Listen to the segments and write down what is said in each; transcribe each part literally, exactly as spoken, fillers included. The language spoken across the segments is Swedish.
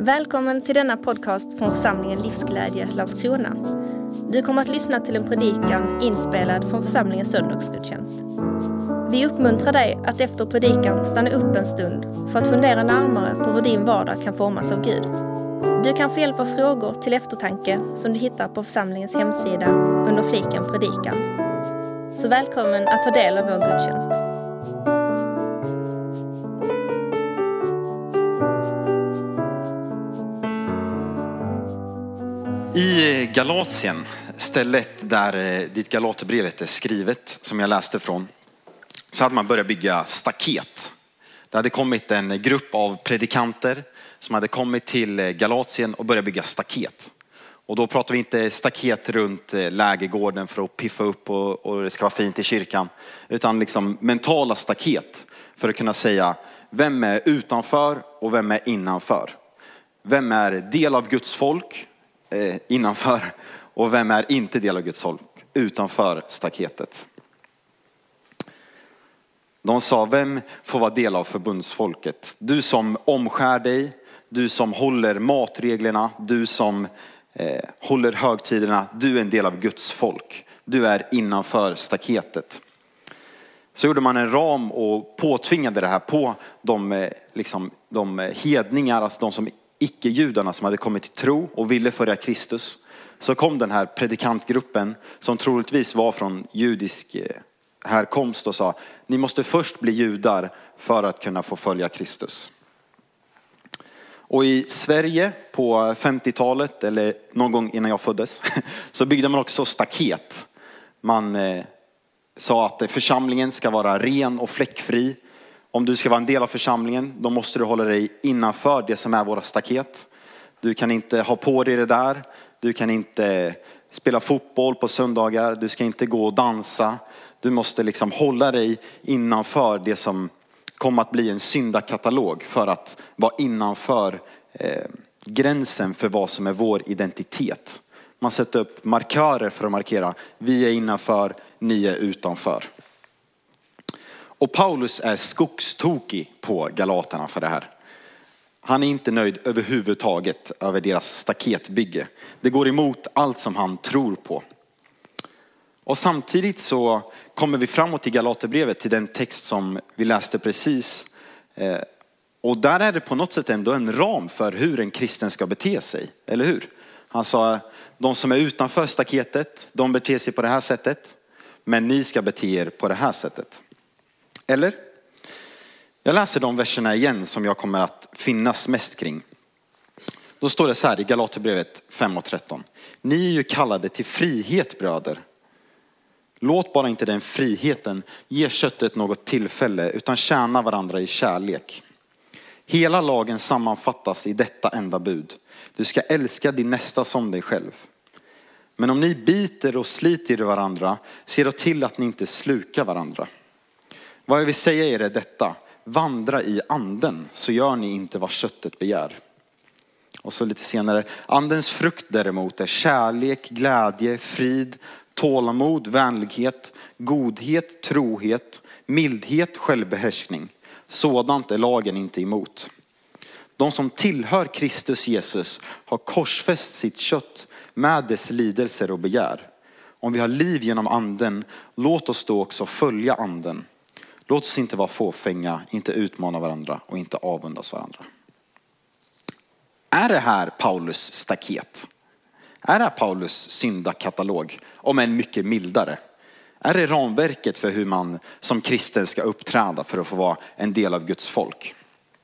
Välkommen till denna podcast från församlingen Livsglädje Landskrona. Du kommer att lyssna till en predikan inspelad från församlingens söndagsgudstjänst. Vi uppmuntrar dig att efter predikan stanna upp en stund för att fundera närmare på hur din vardag kan formas av Gud. Du kan få hjälp av frågor till eftertanke som du hittar på församlingens hemsida under fliken predikan. Så välkommen att ta del av vår gudstjänst. I Galatien, stället där ditt Galaterbrevet är skrivet, som jag läste från, så hade man börjat bygga staket. Det hade kommit en grupp av predikanter som hade kommit till Galatien och börjat bygga staket. Och då pratar vi inte staket runt lägergården för att piffa upp och, och det ska vara fint i kyrkan. Utan liksom mentala staket för att kunna säga vem är utanför och vem är innanför. Vem är del av Guds folk eh, innanför och vem är inte del av Guds folk utanför staketet. De sa, vem får vara del av förbundsfolket? Du som omskär dig, du som håller matreglerna, du som eh, håller högtiderna, du är en del av Guds folk. Du är innanför staketet. Så gjorde man en ram och påtvingade det här på de, eh, liksom, de hedningar, alltså de som icke-judarna som hade kommit till tro och ville följa Kristus. Så kom den här predikantgruppen som troligtvis var från judisk eh, härkomst och sa, ni måste först bli judar för att kunna få följa Kristus. Och i Sverige på femtiotalet, eller någon gång innan jag föddes, så byggde man också staket. Man eh, sa att församlingen ska vara ren och fläckfri. Om du ska vara en del av församlingen, då måste du hålla dig innanför det som är våra staket. Du kan inte ha på dig det där. Du kan inte spela fotboll på söndagar. Du ska inte gå och dansa. Du måste liksom hålla dig innanför det som kommer att bli en syndakatalog för att vara innanför eh, gränsen för vad som är vår identitet. Man sätter upp markörer för att markera, vi är innanför, ni är utanför. Och Paulus är skogstokig på galaterna för det här. Han är inte nöjd överhuvudtaget över deras staketbygge. Det går emot allt som han tror på. Och samtidigt så kommer vi framåt i Galaterbrevet till den text som vi läste precis. Och där är det på något sätt ändå en ram för hur en kristen ska bete sig. Eller hur? Han sa, de som är utanför staketet, de beter sig på det här sättet. Men ni ska bete er på det här sättet. Eller? Jag läser de verserna igen som jag kommer att finnas mest kring. Då står det så här i Galaterbrevet fem och tretton. Ni är ju kallade till frihet, bröder. Låt bara inte den friheten ge köttet något tillfälle utan tjäna varandra i kärlek. Hela lagen sammanfattas i detta enda bud. Du ska älska din nästa som dig själv. Men om ni biter och sliter i varandra, se då till att ni inte slukar varandra. Vad jag vill säga är det detta. Vandra i anden så gör ni inte vad köttet begär. Och så lite senare. Andens frukt däremot är kärlek, glädje, frid, tålamod, vänlighet, godhet, trohet, mildhet, självbehärskning. Sådant är lagen inte emot. De som tillhör Kristus Jesus har korsfäst sitt kött med dess lidelser och begär. Om vi har liv genom anden, låt oss då också följa anden. Låt oss inte vara fåfänga, inte utmana varandra och inte avundas varandra. Är det här Paulus staket? Är det här Paulus syndakatalog? Om än mycket mildare. Är det ramverket för hur man som kristen ska uppträda för att få vara en del av Guds folk?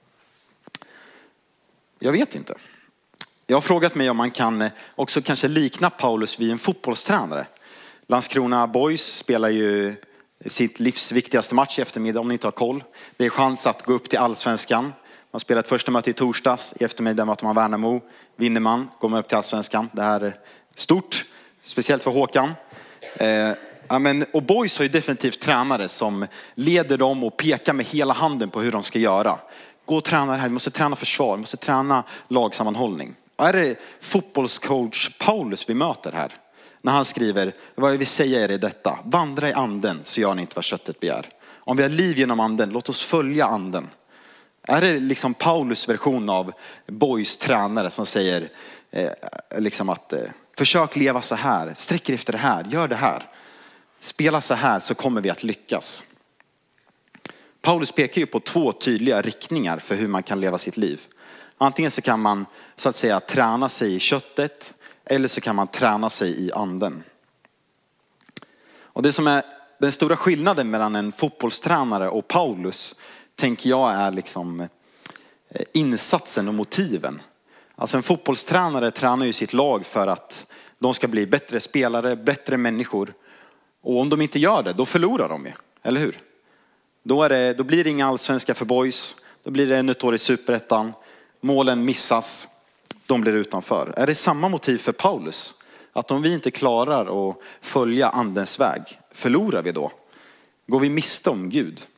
Jag vet inte. Jag har frågat mig om man kan också kanske likna Paulus vid en fotbollstränare. Landskrona Boys spelar ju sitt livs viktigaste match i eftermiddag om ni inte har koll. Det är chans att gå upp till allsvenskan. Man spelar ett första möte i torsdags. I eftermiddag möter man Värnamo. Vinner man, går man upp till allsvenskan. Det här är stort. Speciellt för Håkan. Eh, ja, men, och Boys har ju definitivt tränare som leder dem och pekar med hela handen på hur de ska göra. Gå och träna det här. Vi måste träna försvar. Vi måste träna lagsammanhållning. Och är det fotbollscoach Paulus vi möter här? När han skriver, vad jag vill säga är det detta. Vandra i anden så gör ni inte vad köttet begär. Om vi har liv genom anden, låt oss följa anden. Är det liksom Paulus version av Boys tränare som säger eh, liksom att eh, försök leva så här, sträck er efter det här, gör det här. Spela så här så kommer vi att lyckas. Paulus pekar ju på två tydliga riktningar för hur man kan leva sitt liv. Antingen så kan man så att säga träna sig i köttet eller så kan man träna sig i anden. Och det som är den stora skillnaden mellan en fotbollstränare och Paulus tänker jag är liksom insatsen och motiven. Alltså en fotbollstränare tränar ju sitt lag för att de ska bli bättre spelare, bättre människor. Och om de inte gör det, då förlorar de ju, eller hur? Då, är det, då blir det inga allsvenska för boys, då blir det nytt år i superettan, målen missas, de blir utanför. Är det samma motiv för Paulus? Att om vi inte klarar att följa andens väg, förlorar vi då? Går vi miste om Gud?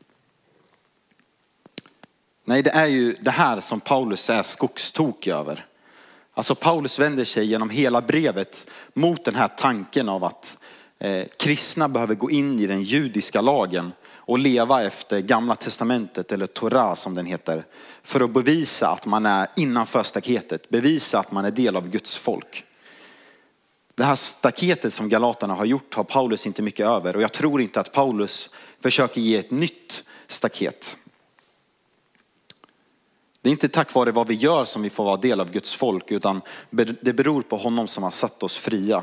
Nej, det är ju det här som Paulus är skogstokig över. Alltså Paulus vänder sig genom hela brevet mot den här tanken av att eh, kristna behöver gå in i den judiska lagen och leva efter gamla testamentet eller Torah som den heter. För att bevisa att man är innanför staketet, bevisa att man är del av Guds folk. Det här staketet som galaterna har gjort har Paulus inte mycket över. Och jag tror inte att Paulus försöker ge ett nytt staket. Det är inte tack vare vad vi gör som vi får vara del av Guds folk, utan det beror på honom som har satt oss fria.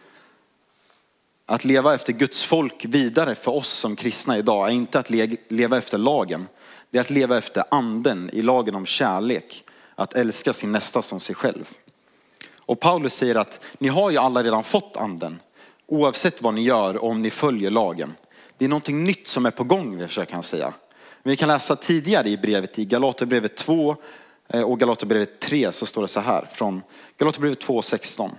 Att leva efter Guds folk vidare för oss som kristna idag är inte att leva efter lagen. Det är att leva efter anden i lagen om kärlek. Att älska sin nästa som sig själv. Och Paulus säger att ni har ju alla redan fått anden. Oavsett vad ni gör och om ni följer lagen. Det är någonting nytt som är på gång, försöker han säga. Men vi kan läsa tidigare i brevet, i Galaterbrevet två och Galaterbrevet tre, så står det så här. Från Galaterbrevet två sexton.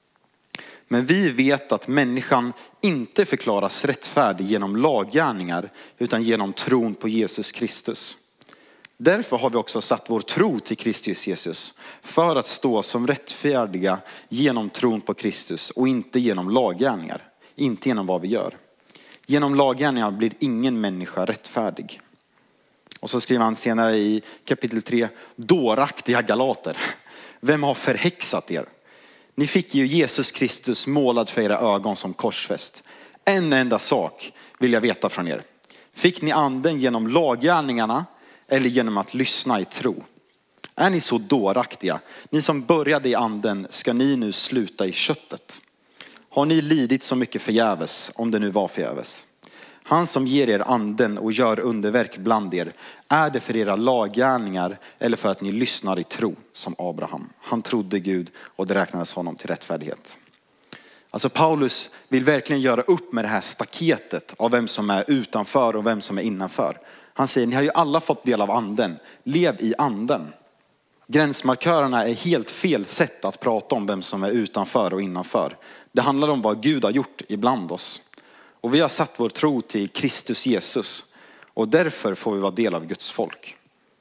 Men vi vet att människan inte förklaras rättfärdig genom laggärningar utan genom tron på Jesus Kristus. Därför har vi också satt vår tro till Kristus Jesus för att stå som rättfärdiga genom tron på Kristus och inte genom laggärningar, inte genom vad vi gör. Genom laggärningar blir ingen människa rättfärdig. Och så skriver han senare i kapitel tre, dåraktiga galater. Vem har förhäxat er? Ni fick ju Jesus Kristus målad för era ögon som korsfäst. En enda sak vill jag veta från er. Fick ni anden genom laggärningarna eller genom att lyssna i tro? Är ni så dåraktiga? Ni som började i anden, ska ni nu sluta i köttet? Har ni lidit så mycket förgäves, om det nu var förgäves? Han som ger er anden och gör underverk bland er, är det för era laggärningar eller för att ni lyssnar i tro som Abraham? Han trodde Gud och det räknades honom till rättfärdighet. Alltså Paulus vill verkligen göra upp med det här staketet av vem som är utanför och vem som är innanför. Han säger, ni har ju alla fått del av anden. Lev i anden. Gränsmarkörerna är helt fel sätt att prata om vem som är utanför och innanför. Det handlar om vad Gud har gjort ibland oss. Och vi har satt vår tro till Kristus Jesus. Och därför får vi vara del av Guds folk.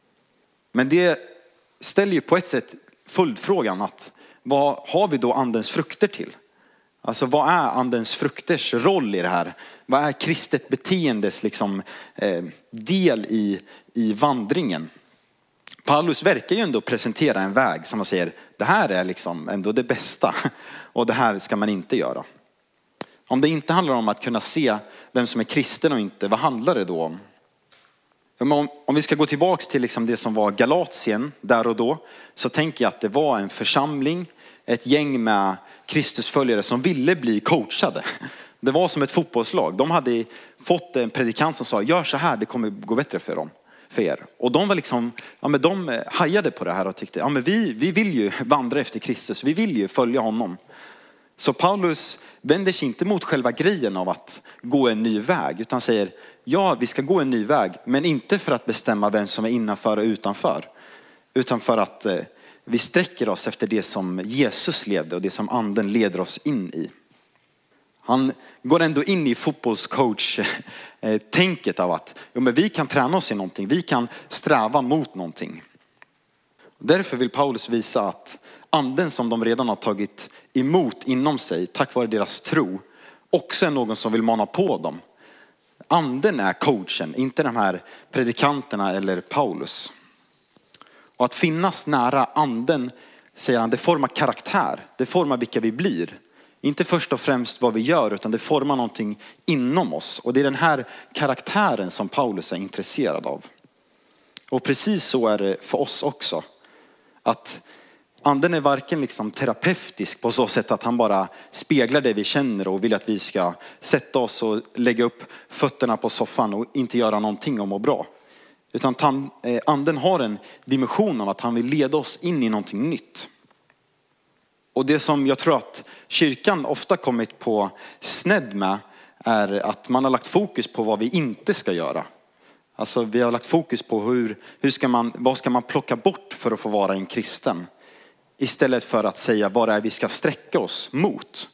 Men det ställer ju på ett sätt följdfrågan att vad har vi då andens frukter till? Alltså vad är andens frukters roll i det här? Vad är kristet beteendes liksom, eh, del i, i vandringen? Paulus verkar ju ändå presentera en väg som man säger, det här är liksom ändå det bästa och det här ska man inte göra. Om det inte handlar om att kunna se vem som är kristen och inte, vad handlar det då om? Om, om vi ska gå tillbaka till liksom det som var Galatien där och då, så tänker jag att det var en församling, ett gäng med Kristusföljare som ville bli coachade. Det var som ett fotbollslag. De hade fått en predikant som sa, gör så här, det kommer gå bättre för dem, för er. Och de var liksom, ja men de hajade på det här och tyckte, ja men vi, vi vill ju vandra efter Kristus, vi vill ju följa honom. Så Paulus vänder sig inte mot själva grejen av att gå en ny väg, utan säger, ja vi ska gå en ny väg, men inte för att bestämma vem som är innanför och utanför, utan för att eh, vi sträcker oss efter det som Jesus levde och det som anden leder oss in i. Han går ändå in i fotbollscoach-tänket av att ja, men vi kan träna oss i någonting, vi kan sträva mot någonting. Därför vill Paulus visa att anden som de redan har tagit emot inom sig tack vare deras tro också är någon som vill mana på dem. Anden är coachen, inte de här predikanterna eller Paulus. Och att finnas nära anden, säger han, det formar karaktär. Det formar vilka vi blir. Inte först och främst vad vi gör, utan det formar någonting inom oss. Och det är den här karaktären som Paulus är intresserad av. Och precis så är det för oss också. Att anden är varken liksom terapeutisk på så sätt att han bara speglar det vi känner och vill att vi ska sätta oss och lägga upp fötterna på soffan och inte göra någonting och må bra. Utan anden har en dimension av att han vill leda oss in i någonting nytt. Och det som jag tror att kyrkan ofta kommit på snedd med är att man har lagt fokus på vad vi inte ska göra. Alltså vi har lagt fokus på hur, hur ska man, vad ska man plocka bort för att få vara en kristen. Istället för att säga vad det är vi ska sträcka oss mot.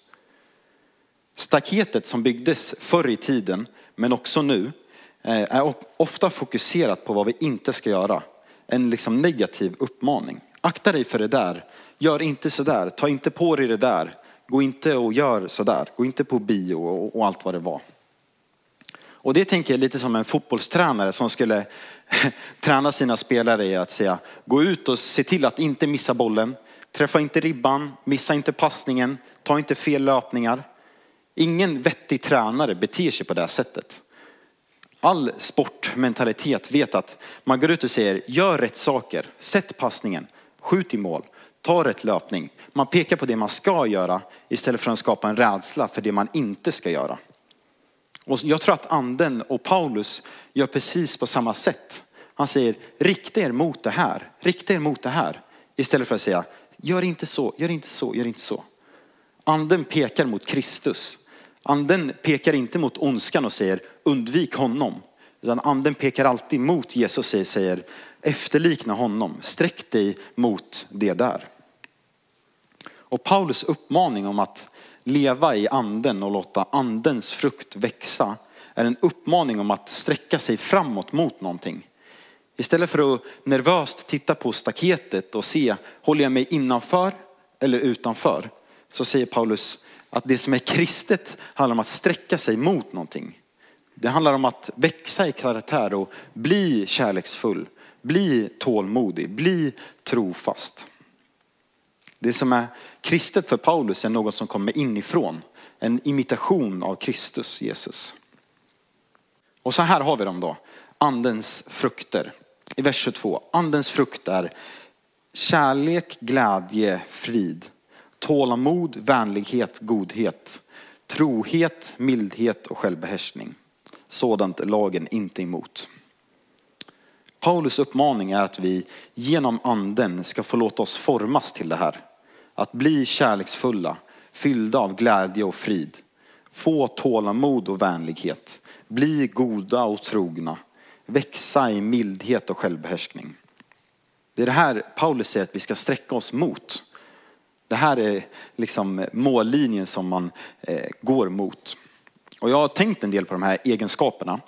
Staketet som byggdes förr i tiden, men också nu, är ofta fokuserat på vad vi inte ska göra. En liksom negativ uppmaning. Akta dig för det där. Gör inte så där. Ta inte på dig det där. Gå inte och gör så där. Gå inte på bio och, och allt vad det var. Och det tänker jag lite som en fotbollstränare som skulle träna sina spelare i att säga: gå ut och se till att inte missa bollen. Träffa inte ribban. Missa inte passningen. Ta inte fel löpningar. Ingen vettig tränare beter sig på det här sättet. All sportmentalitet vet att man går ut och säger: gör rätt saker. Sätt passningen. Skjut i mål. Ta rätt löpning. Man pekar på det man ska göra istället för att skapa en rädsla för det man inte ska göra. Och jag tror att anden och Paulus gör precis på samma sätt. Han säger: rikta er mot det här. Rikta er mot det här. Istället för att säga: gör inte så, gör inte så, gör inte så. Anden pekar mot Kristus. Anden pekar inte mot ondskan och säger: undvik honom. Utan anden pekar alltid mot Jesus och säger: efterlikna honom. Sträck dig mot det där. Och Paulus uppmaning om att leva i anden och låta andens frukt växa är en uppmaning om att sträcka sig framåt mot någonting. Istället för att nervöst titta på staketet och se: håller jag mig innanför eller utanför? Så säger Paulus att det som är kristet handlar om att sträcka sig mot någonting. Det handlar om att växa i karaktär och bli kärleksfull. Bli tålmodig. Bli trofast. Det som är kristet för Paulus är något som kommer inifrån. En imitation av Kristus, Jesus. Och så här har vi dem då. Andens frukter. I vers tjugotvå. Andens frukt är kärlek, glädje, frid. Tålamod, vänlighet, godhet. Trohet, mildhet och självbehärskning. Sådant är lagen inte emot. Paulus uppmaning är att vi genom anden ska få låta oss formas till det här. Att bli kärleksfulla, fyllda av glädje och frid. Få tålamod och vänlighet. Bli goda och trogna. Växa i mildhet och självbehärskning. Det är det här Paulus säger att vi ska sträcka oss mot. Det här är liksom mållinjen som man eh, går mot. Och jag har tänkt en del på de här egenskaperna.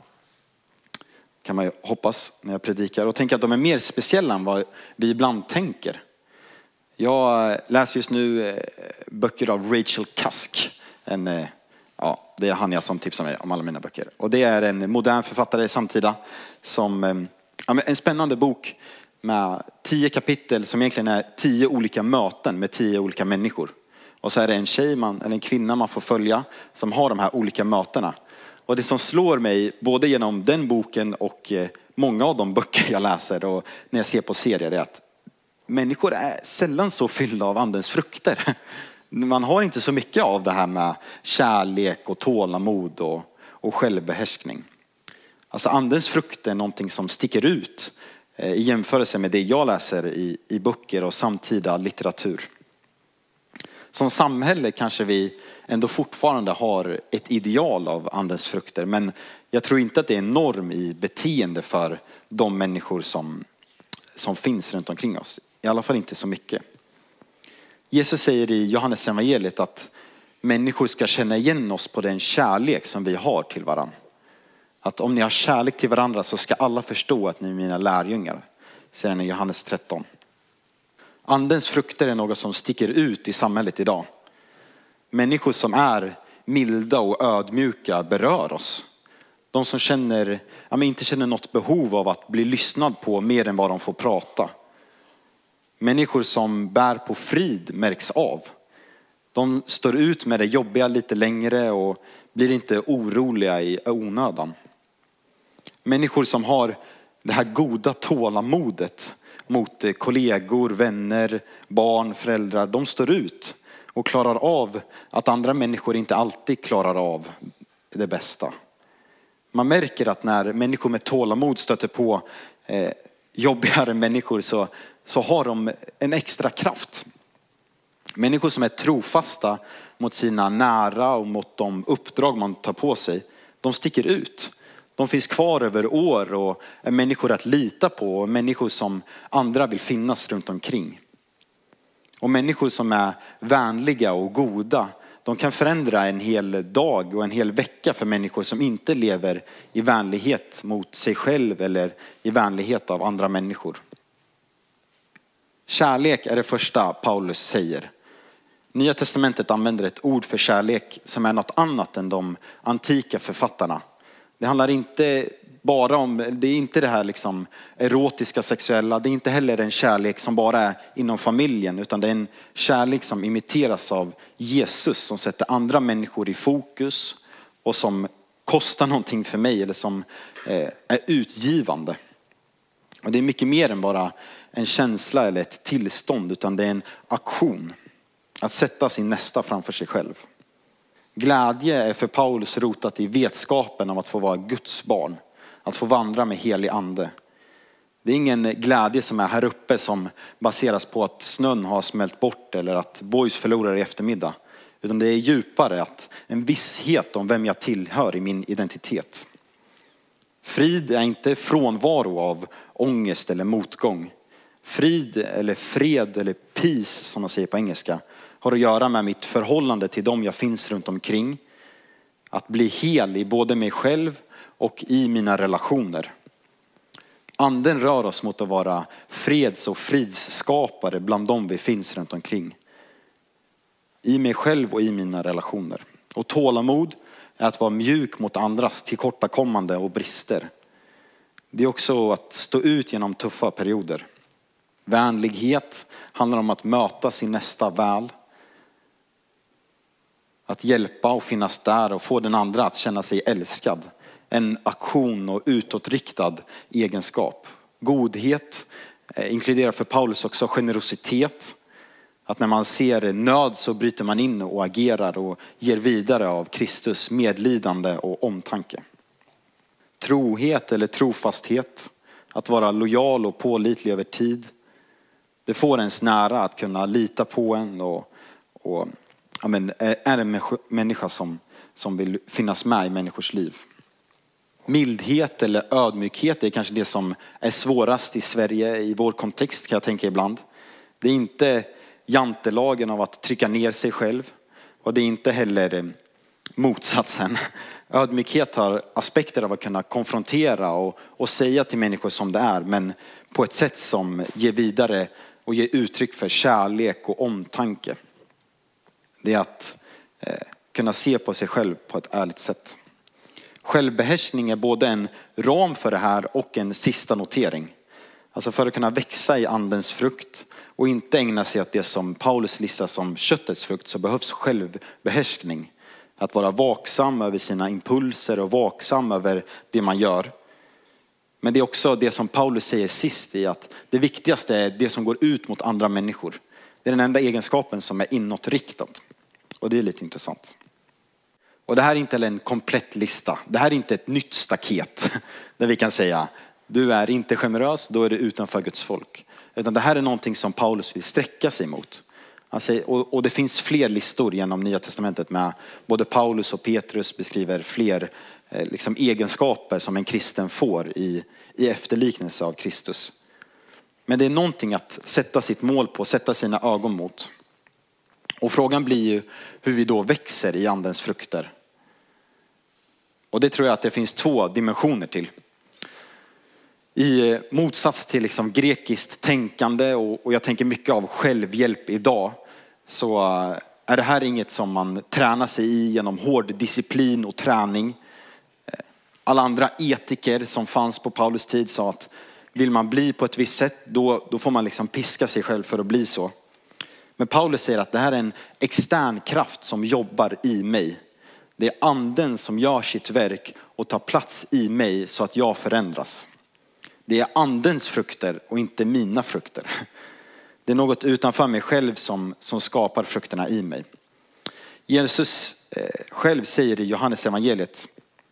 Kan man ju hoppas när jag predikar. Och tänker att de är mer speciella än vad vi ibland tänker. Jag läser just nu eh, böcker av Rachel Cusk. En, eh, ja, det är han jag som tipsar mig om alla mina böcker. Och det är en modern författare samtida. Som, eh, ja, en spännande bok med tio kapitel som egentligen är tio olika möten med tio olika människor. Och så är det en tjej man, eller en kvinna man får följa som har de här olika mötena. Och det som slår mig både genom den boken och många av de böcker jag läser och när jag ser på serier är att människor är sällan så fyllda av andens frukter. Man har inte så mycket av det här med kärlek och tålamod och, och självbehärskning. Alltså andens frukt är någonting som sticker ut i jämförelse med det jag läser i, i böcker och samtida litteratur. Som samhälle kanske vi ändå fortfarande har ett ideal av andens frukter. Men jag tror inte att det är en norm i beteende för de människor som, som finns runt omkring oss. I alla fall inte så mycket. Jesus säger i Johannes evangeliet att människor ska känna igen oss på den kärlek som vi har till varandra. Att om ni har kärlek till varandra så ska alla förstå att ni är mina lärjungar. Säger han i Johannes tretton. Andens frukter är något som sticker ut i samhället idag. Människor som är milda och ödmjuka berör oss. De som känner, ja, men inte känner något behov av att bli lyssnad på mer än vad de får prata. Människor som bär på frid märks av. De står ut med det jobbiga lite längre och blir inte oroliga i onödan. Människor som har det här goda tålamodet mot kollegor, vänner, barn, föräldrar. De står ut och klarar av att andra människor inte alltid klarar av det bästa. Man märker att när människor med tålamod stöter på eh, jobbigare människor så, så har de en extra kraft. Människor som är trofasta mot sina nära och mot de uppdrag man tar på sig, de sticker ut. De finns kvar över år och är människor att lita på och människor som andra vill finnas runt omkring. Och människor som är vänliga och goda, de kan förändra en hel dag och en hel vecka för människor som inte lever i vänlighet mot sig själv eller i vänlighet av andra människor. Kärlek är det första Paulus säger. Nya testamentet använder ett ord för kärlek som är något annat än de antika författarna. Det handlar inte bara om, det är inte det här liksom erotiska, sexuella. Det är inte heller en kärlek som bara är inom familjen, utan det är en kärlek som imiteras av Jesus, som sätter andra människor i fokus och som kostar någonting för mig eller som är utgivande. Och det är mycket mer än bara en känsla eller ett tillstånd, utan det är en aktion. Att sätta sin nästa framför sig själv. Glädje är för Paulus rotat i vetskapen om att få vara Guds barn. Att få vandra med helig ande. Det är ingen glädje som är här uppe som baseras på att snön har smält bort eller att boys förlorar i eftermiddag. Utan det är djupare, att en visshet om vem jag tillhör i min identitet. Frid är inte frånvaro av ångest eller motgång. Frid eller fred eller peace som man säger på engelska har att göra med mitt förhållande till dem jag finns runt omkring. Att bli hel i både mig själv och i mina relationer. Anden rör oss mot att vara freds- och fridsskapare bland dem vi finns runt omkring. I mig själv och i mina relationer. Och tålamod är att vara mjuk mot andras tillkortakommande och brister. Det är också att stå ut genom tuffa perioder. Vänlighet handlar om att möta sin nästa väl. Att hjälpa och finnas där och få den andra att känna sig älskad. En aktion och utåtriktad egenskap. Godhet inkluderar för Paulus också generositet. Att när man ser nöd så bryter man in och agerar och ger vidare av Kristus medlidande och omtanke. Trohet eller trofasthet. Att vara lojal och pålitlig över tid. Det får ens nära att kunna lita på en och, och ja, men, är en människa som, som vill finnas med i människors liv. Mildhet eller ödmjukhet är kanske det som är svårast i Sverige i vår kontext, kan jag tänka ibland. Det är inte jantelagen av att trycka ner sig själv och det är inte heller motsatsen. Ödmjukhet har aspekter av att kunna konfrontera och, och säga till människor som det är, men på ett sätt som ger vidare och ger uttryck för kärlek och omtanke. Det är att eh, kunna se på sig själv på ett ärligt sätt. Självbehärskning är både en ram för det här och en sista notering. Alltså för att kunna växa i andens frukt och inte ägna sig åt det som Paulus listar som köttets frukt, så behövs självbehärskning. Att vara vaksam över sina impulser och vaksam över det man gör. Men det är också det som Paulus säger sist i, att det viktigaste är det som går ut mot andra människor. Det är den enda egenskapen som är inåtriktad. Och det är lite intressant. Och det här är inte en komplett lista. Det här är inte ett nytt staket där vi kan säga du är inte generös, då är du utanför Guds folk. Utan det här är någonting som Paulus vill sträcka sig mot. Alltså, och, och det finns fler listor genom Nya testamentet med både Paulus och Petrus beskriver fler eh, liksom egenskaper som en kristen får i, i efterliknelse av Kristus. Men det är någonting att sätta sitt mål på, sätta sina ögon mot. Och frågan blir ju hur vi då växer i andens frukter. Och det tror jag att det finns två dimensioner till. I motsats till liksom grekiskt tänkande och, och jag tänker mycket av självhjälp idag, så är det här inget som man tränar sig i genom hård disciplin och träning. Alla andra etiker som fanns på Paulus tid sa att Vill man bli på ett visst sätt, då, då får man liksom piska sig själv för att bli så. Men Paulus säger att det här är en extern kraft som jobbar i mig. Det är anden som gör sitt verk och tar plats i mig så att jag förändras. Det är andens frukter och inte mina frukter. Det är något utanför mig själv som, som skapar frukterna i mig. Jesus eh, själv säger i Johannes evangeliet: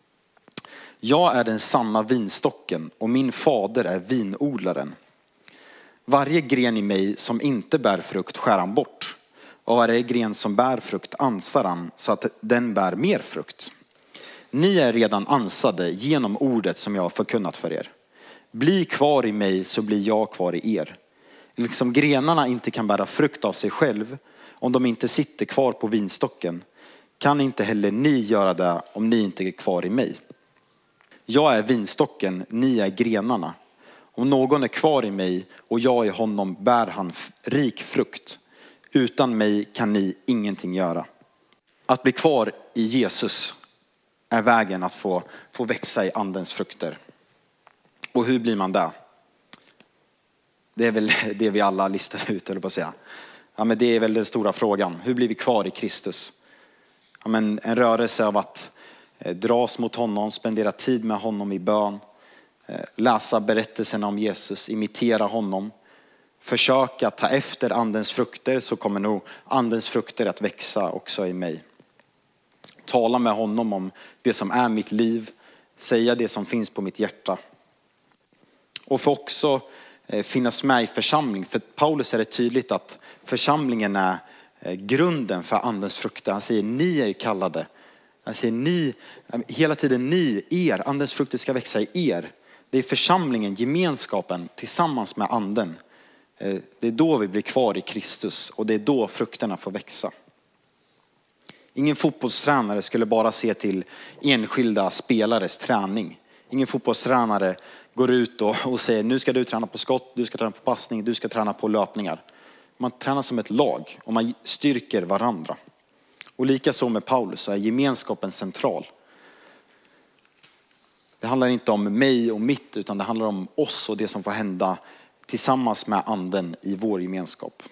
jag är den sanna vinstocken och min fader är vinodlaren. Varje gren i mig som inte bär frukt skär han bort. Och varje gren som bär frukt ansar han så att den bär mer frukt. Ni är redan ansade genom ordet som jag har förkunnat för er. Bli kvar i mig så blir jag kvar i er. Liksom grenarna inte kan bära frukt av sig själv om de inte sitter kvar på vinstocken, kan inte heller ni göra det om ni inte är kvar i mig. Jag är vinstocken, ni är grenarna. Om någon är kvar i mig och jag i honom bär han rik frukt. Utan mig kan ni ingenting göra. Att bli kvar i Jesus är vägen att få, få växa i andens frukter. Och hur blir man där? Det är väl det vi alla listar ut, eller på att säga. Ja, men det är väl den stora frågan. Hur blir vi kvar i Kristus? Ja, men en rörelse av att eh, dras mot honom, spendera tid med honom i bön. Eh, läsa berättelserna om Jesus, imitera honom. Försöka ta efter andens frukter, så kommer nog andens frukter att växa också i mig. Tala med honom om det som är mitt liv. Säga det som finns på mitt hjärta. Och för också finnas med i församling. För Paulus är det tydligt att församlingen är grunden för andens frukter. Han säger ni är kallade. Han säger ni, hela tiden ni, er, andens frukter ska växa i er. Det är församlingen, gemenskapen tillsammans med anden. Det är då vi blir kvar i Kristus och det är då frukterna får växa. Ingen fotbollstränare skulle bara se till enskilda spelares träning. Ingen fotbollstränare går ut och, och säger nu ska du träna på skott, du ska träna på passning, du ska träna på löpningar. Man tränar som ett lag och man styrker varandra. Och lika så med Paulus så är gemenskapen central. Det handlar inte om mig och mitt, utan det handlar om oss och det som får hända tillsammans med anden i vår gemenskap.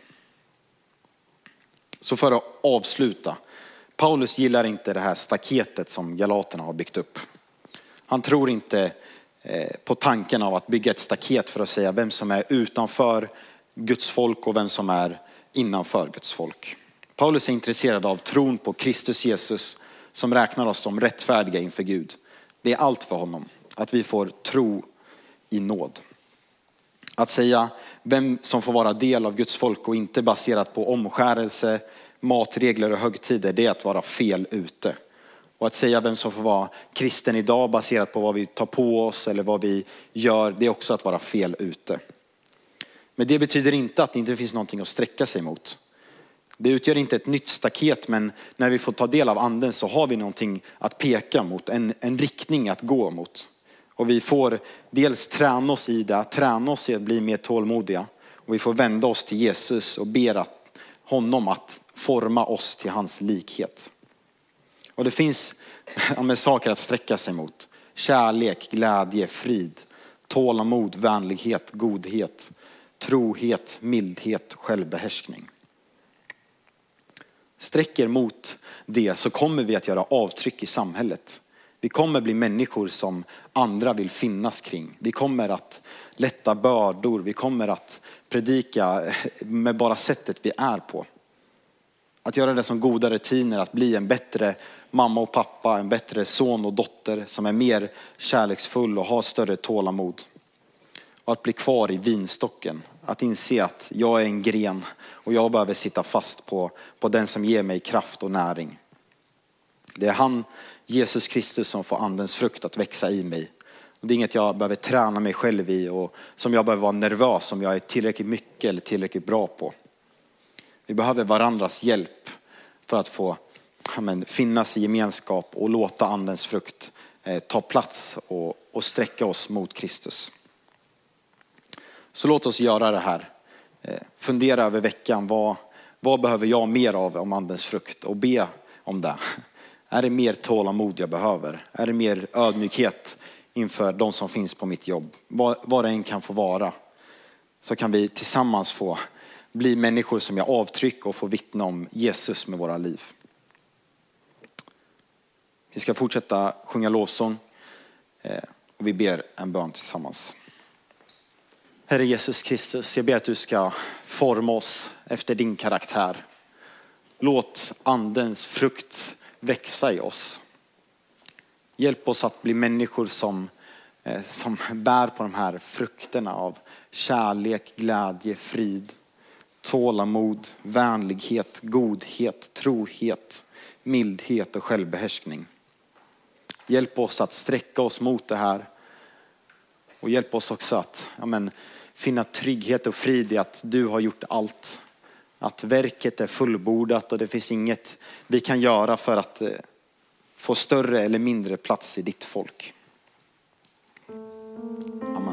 Så för att avsluta. Paulus gillar inte det här staketet som galaterna har byggt upp. Han tror inte på tanken av att bygga ett staket för att säga vem som är utanför Guds folk och vem som är innanför Guds folk. Paulus är intresserad av tron på Kristus Jesus som räknar oss som rättfärdiga inför Gud. Det är allt för honom. Att vi får tro i nåd. Att säga vem som får vara del av Guds folk och inte baserat på omskärelse, matregler och högtider, det är att vara fel ute. Och att säga vem som får vara kristen idag baserat på vad vi tar på oss eller vad vi gör, det är också att vara fel ute. Men det betyder inte att det inte finns någonting att sträcka sig mot. Det utgör inte ett nytt staket, men när vi får ta del av anden så har vi någonting att peka mot, en, en riktning att gå mot. Och vi får dels träna oss i det, träna oss i att bli mer tålmodiga. Och vi får vända oss till Jesus och be honom att forma oss till hans likhet. Och det finns ja, med saker att sträcka sig mot. Kärlek, glädje, frid, tålamod, vänlighet, godhet, trohet, mildhet, självbehärskning. Sträcker mot det så kommer vi att göra avtryck i samhället. Vi kommer bli människor som andra vill finnas kring. Vi kommer att lätta bördor. Vi kommer att predika med bara sättet vi är på. Att göra det som goda rutiner, att bli en bättre mamma och pappa, en bättre son och dotter som är mer kärleksfull och har större tålamod. Och att bli kvar i vinstocken. Att inse att jag är en gren och jag behöver sitta fast på, på den som ger mig kraft och näring. Det är han, Jesus Kristus, som får andens frukt att växa i mig. Och det är inget jag behöver träna mig själv i och som jag behöver vara nervös om jag är tillräckligt mycket eller tillräckligt bra på. Vi behöver varandras hjälp för att få ja, men, finnas i gemenskap och låta andens frukt eh, ta plats och, och sträcka oss mot Kristus. Så låt oss göra det här. Eh, fundera över veckan. Vad, vad behöver jag mer av om andens frukt? Och be om det. Är det mer tålamod jag behöver? Är det mer ödmjukhet inför de som finns på mitt jobb. Var, var det än kan få vara. Så kan vi tillsammans få bli människor som jag avtryck och få vittna om Jesus med våra liv. Vi ska fortsätta sjunga lovsång och vi ber en bön tillsammans. Herre Jesus Kristus, jag ber att du ska forma oss efter din karaktär. Låt andens frukt växa i oss. Hjälp oss att bli människor som, som bär på de här frukterna av kärlek, glädje, frid, tålamod, vänlighet, godhet, trohet, mildhet och självbehärskning. Hjälp oss att sträcka oss mot det här. Och hjälp oss också att ja men, finna trygghet och frid i att du har gjort allt. Att verket är fullbordat och det finns inget vi kan göra för att eh, få större eller mindre plats i ditt folk. Amen.